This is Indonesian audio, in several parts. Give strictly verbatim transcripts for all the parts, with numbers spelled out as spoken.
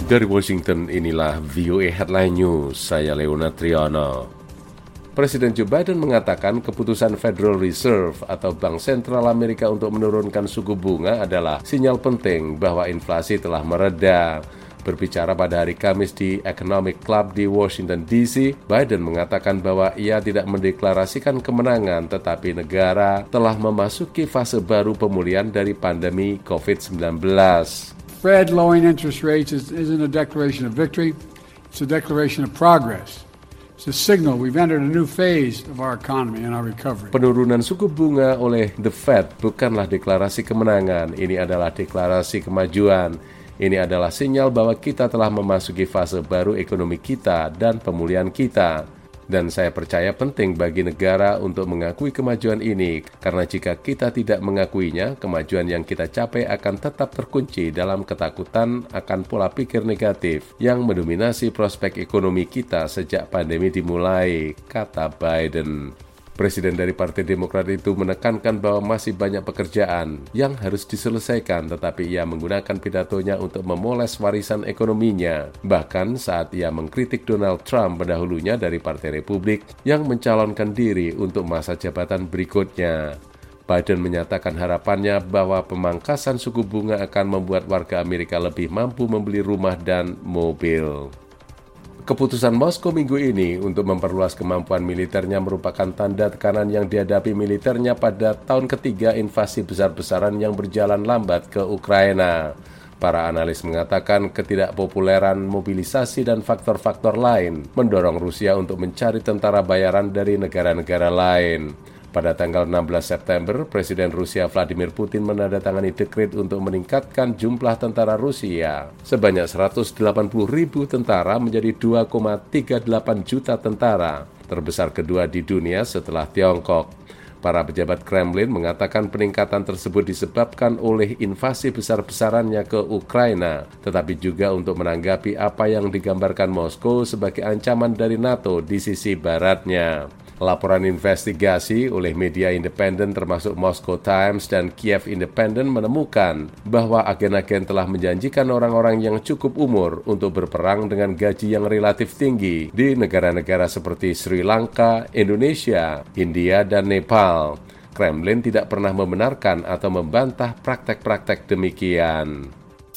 Dari Washington, inilah V O A Headline News, saya Leonard Triana. Presiden Joe Biden mengatakan keputusan Federal Reserve atau Bank Sentral Amerika untuk menurunkan suku bunga adalah sinyal penting bahwa inflasi telah mereda. Berbicara pada hari Kamis di Economic Club di Washington D C, Biden mengatakan bahwa ia tidak mendeklarasikan kemenangan, tetapi negara telah memasuki fase baru pemulihan dari pandemi covid sembilan belas. Fed lowering interest rates is, isn't a declaration of victory, it's a declaration of progress. It's a signal we've entered a new phase of our economy and our recovery. Penurunan suku bunga oleh The Fed bukanlah deklarasi kemenangan, ini adalah deklarasi kemajuan. Ini adalah sinyal bahwa kita telah memasuki fase baru ekonomi kita dan pemulihan kita. Dan saya percaya penting bagi negara untuk mengakui kemajuan ini, karena jika kita tidak mengakuinya, kemajuan yang kita capai akan tetap terkunci dalam ketakutan akan pola pikir negatif yang mendominasi prospek ekonomi kita sejak pandemi dimulai, kata Biden. Presiden dari Partai Demokrat itu menekankan bahwa masih banyak pekerjaan yang harus diselesaikan, tetapi ia menggunakan pidatonya untuk memoles warisan ekonominya. Bahkan saat ia mengkritik Donald Trump pendahulunya dari Partai Republik yang mencalonkan diri untuk masa jabatan berikutnya. Biden menyatakan harapannya bahwa pemangkasan suku bunga akan membuat warga Amerika lebih mampu membeli rumah dan mobil. Keputusan Moskow minggu ini untuk memperluas kemampuan militernya merupakan tanda tekanan yang dihadapi militernya pada tahun ketiga invasi besar-besaran yang berjalan lambat ke Ukraina. Para analis mengatakan ketidakpopuleran mobilisasi dan faktor-faktor lain mendorong Rusia untuk mencari tentara bayaran dari negara-negara lain. Pada tanggal enam belas September, Presiden Rusia Vladimir Putin menandatangani dekret untuk meningkatkan jumlah tentara Rusia sebanyak seratus delapan puluh ribu tentara menjadi dua koma tiga delapan juta tentara, terbesar kedua di dunia setelah Tiongkok. Para pejabat Kremlin mengatakan peningkatan tersebut disebabkan oleh invasi besar-besarannya ke Ukraina, tetapi juga untuk menanggapi apa yang digambarkan Moskow sebagai ancaman dari NATO di sisi baratnya. Laporan investigasi oleh media independen termasuk Moscow Times dan Kiev Independent menemukan bahwa agen-agen telah menjanjikan orang-orang yang cukup umur untuk berperang dengan gaji yang relatif tinggi di negara-negara seperti Sri Lanka, Indonesia, India, dan Nepal. Kremlin tidak pernah membenarkan atau membantah praktek-praktek demikian.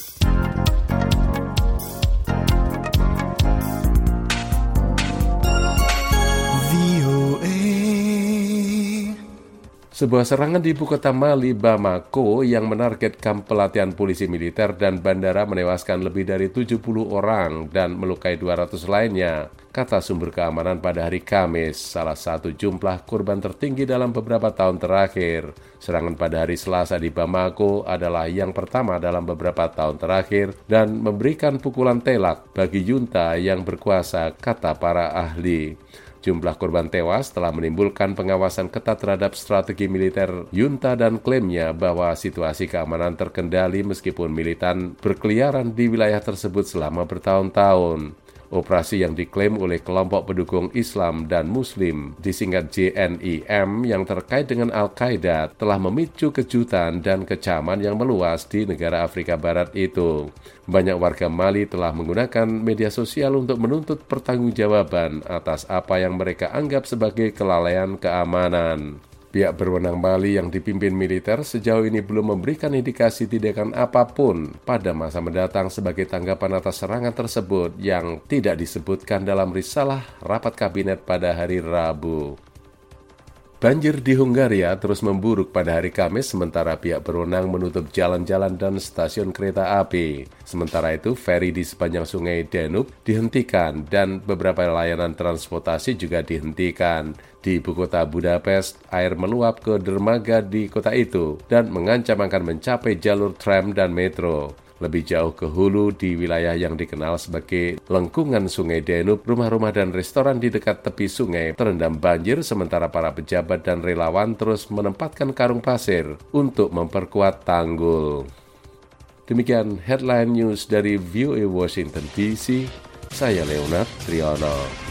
Sebuah serangan di ibu kota Mali, Bamako, yang menarget kamp pelatihan polisi militer dan bandara menewaskan lebih dari tujuh puluh orang dan melukai dua ratus lainnya, kata sumber keamanan pada hari Kamis, salah satu jumlah korban tertinggi dalam beberapa tahun terakhir. Serangan pada hari Selasa di Bamako adalah yang pertama dalam beberapa tahun terakhir dan memberikan pukulan telak bagi junta yang berkuasa, kata para ahli. Jumlah korban tewas telah menimbulkan pengawasan ketat terhadap strategi militer junta dan klaimnya bahwa situasi keamanan terkendali meskipun militan berkeliaran di wilayah tersebut selama bertahun-tahun. Operasi yang diklaim oleh kelompok pendukung Islam dan Muslim, disingkat J N I M, yang terkait dengan Al-Qaeda telah memicu kejutan dan kecaman yang meluas di negara Afrika Barat itu. Banyak warga Mali telah menggunakan media sosial untuk menuntut pertanggungjawaban atas apa yang mereka anggap sebagai kelalaian keamanan. Pihak berwenang Mali yang dipimpin militer sejauh ini belum memberikan indikasi tindakan apapun pada masa mendatang sebagai tanggapan atas serangan tersebut yang tidak disebutkan dalam risalah rapat kabinet pada hari Rabu. Banjir di Hungaria terus memburuk pada hari Kamis sementara pihak berwenang menutup jalan-jalan dan stasiun kereta api. Sementara itu, feri di sepanjang sungai Danube dihentikan dan beberapa layanan transportasi juga dihentikan. Di ibu kota Budapest, air meluap ke dermaga di kota itu dan mengancam akan mencapai jalur tram dan metro. Lebih jauh ke hulu di wilayah yang dikenal sebagai lengkungan sungai Danube, rumah-rumah dan restoran di dekat tepi sungai terendam banjir sementara para pejabat dan relawan terus menempatkan karung pasir untuk memperkuat tanggul. Demikian headline news dari V O A Washington D C, saya Leonard Triana.